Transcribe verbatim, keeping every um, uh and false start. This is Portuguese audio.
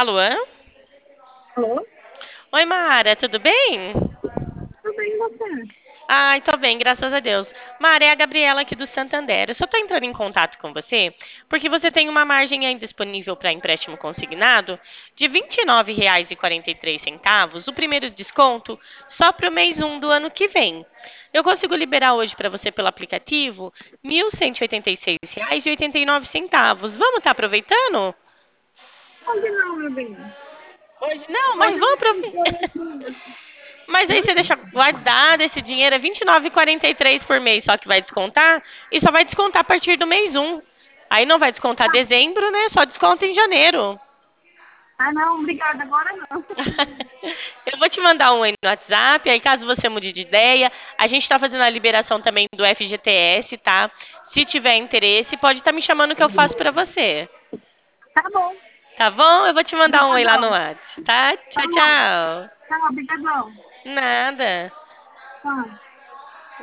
Alô? Alô? Oi, Mara, tudo bem? Tudo bem, e você? Ai, tô bem, graças a Deus. Mara, é a Gabriela aqui do Santander. Eu só tô entrando em contato com você porque você tem uma margem aí disponível para empréstimo consignado de R vinte e nove reais e quarenta e três centavos, o primeiro desconto só para o mês um do ano que vem. Eu consigo liberar hoje para você pelo aplicativo R mil cento e e oitenta e seis reais e oitenta e nove centavos. Vamos estar aproveitando? Hoje não, meu bem. Hoje não, mas Hoje vamos eu não aproveitar. tô nesse... Mas aí você Hã? deixa guardado esse dinheiro, é vinte e nove e quarenta e três por mês só que vai descontar, e só vai descontar a partir do mês um. Aí não vai descontar Ah, dezembro, né? Só desconta em janeiro. ah, não, obrigada, agora não. Eu vou te mandar um aí no WhatsApp, aí caso você mude de ideia, a gente tá fazendo a liberação também do F G T S, tá? Se tiver interesse, pode estar me chamando que eu faço pra você. Tá bom, Tá bom? Eu vou te mandar um aí lá no obrigadão. WhatsApp, tá? Tá Tchau, bom. tchau. Tchau, obrigadão. Nada. Tchau.